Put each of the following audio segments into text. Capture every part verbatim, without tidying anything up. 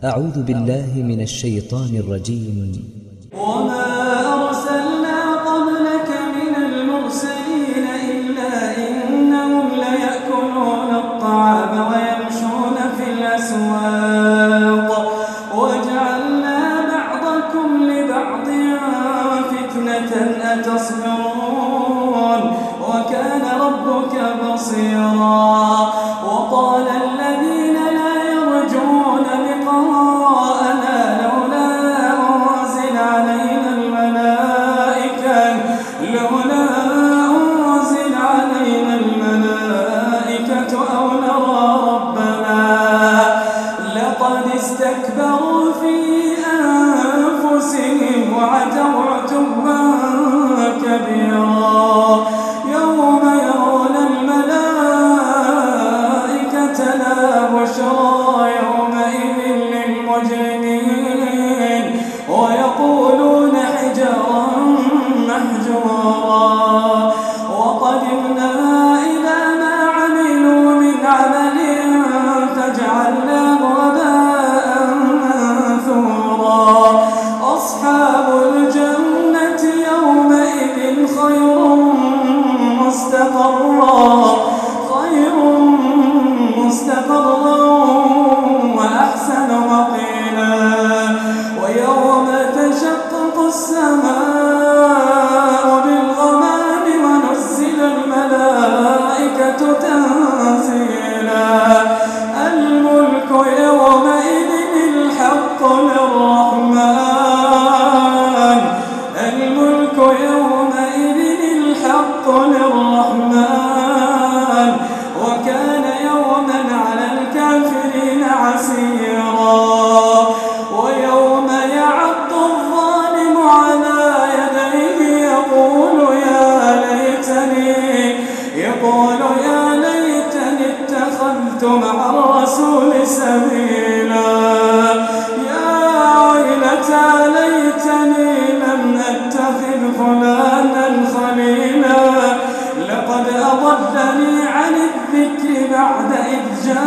أعوذ بالله من الشيطان الرجيم. وما أرسلنا قبلك من المرسلين إلا إنهم ليأكلون الطعام ويمشون في الأسواق وجعلنا بعضكم لبعض فتنة أتصبرون وكان ربك بصيرا. وقال الذين لا يرجون لقاءنا لولا أنزل علينا الملائكة لولا أنزل علينا الملائكة أو نرى ربنا لقد استكبروا في أنفسهم وعتوا عتوا كبيرا. يوم يرون الملائكة لا بشرى يومئذ للمجرمين ويقولون حجرا محجورا. وقدمنا إلى ما عملوا من عمل فجعلناه هباء منثورا. أصحاب الجنة يومئذ خير مستقرا خير مستقرا وأحسن مقيلا. ويوم تشقق السماء بالغمام ونزل الملائكة تنزيلا. الملك يومئذ الحق للرحمن الملك يومئذ الحق للرحمن وكان يوما على الكافرين عسيرا. ويوم يعض الظالم على يديه يقول يا ليتني يقول يا ليتني اتخذت مع الرسول سبيلا. يا ويلتى ليتني لم أتخذ فلانا خليلا لقد أضلني عن الذكر بعد إذ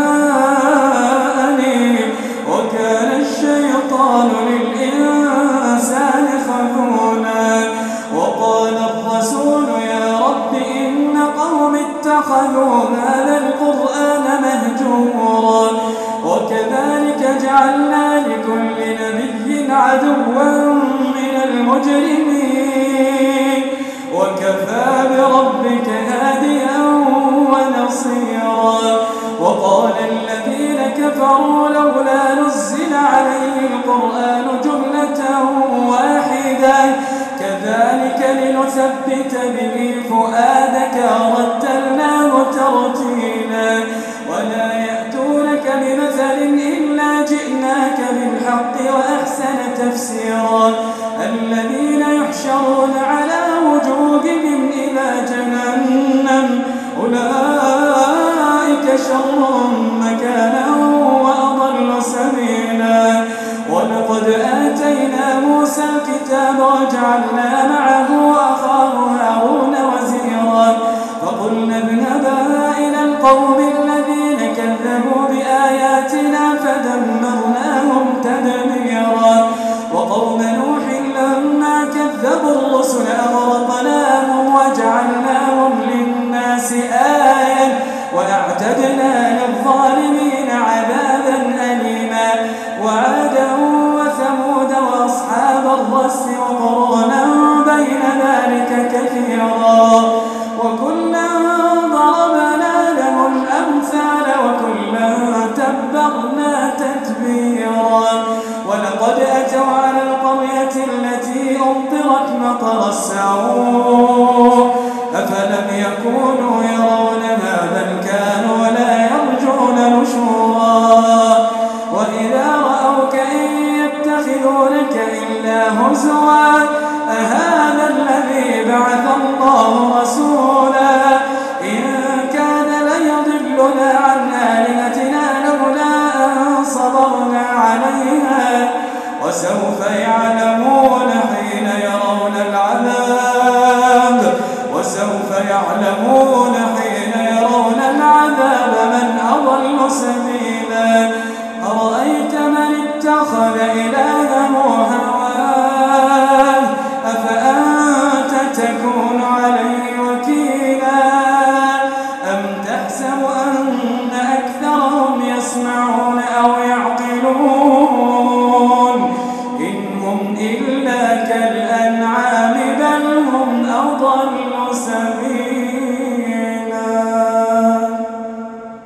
جاءني وكان الشيطان للإنسان خذولا. وقال الرسول يا رب إن قوم اتخذوا هذا القرآن مهجورا. وكذلك جعلنا لكل نبي عدوا من المجرمين وكفى بربك هاديا ونصيرا. وقال الذين كفروا لولا نزل عليه القرآن جملة واحدة كذلك لنثبت به فؤادك ورتلناه ترتيلا. ولا يأتونك بمثل إلا جئناك بالحق وأحسن تفسيرا. الذين يحشرون على وجوههم إلى جهنم أولئك شر مكانا وأضل سبيلا. ولقد آتينا موسى الكتاب وجعلنا معه أخاه هارون وزيرا. فقلنا اذهبا إلى القوم الذين كذبوا بآياتنا فدمرناهم تدميرا. وقوم نوح لما كذبوا الرسل أغرقناهم وجعلناهم للناس آية وأعتدنا للظالمين عذابا أليما. وعادا وثمود وأصحاب الرس وقرونا بين ذلك كثيرا. وكلا ضربنا له الأمثال وكلا تبرنا تتبيرا. ولقد أتوا على القرية التي أمطرت مطر السوء أفلم يكونوا يرونها بل كانوا لا يرجون نشورا. وإذا رأوك إن يتخذونك إلا هزوا أهذا الذي بعث الله رسولا إن كان ليضلنا عن آلهتنا لولا أن صبرنا عليها. وسوف يعلمون حين يرون العذاب وسوف يعلمون حين يرون العذاب من أضل سبيلا. أرأيت من اتخذ اتخذ إلهه هواه أفأنت تكون عليه وكيلا أم تحسب أن أكثرهم يسمعون أو يعلمون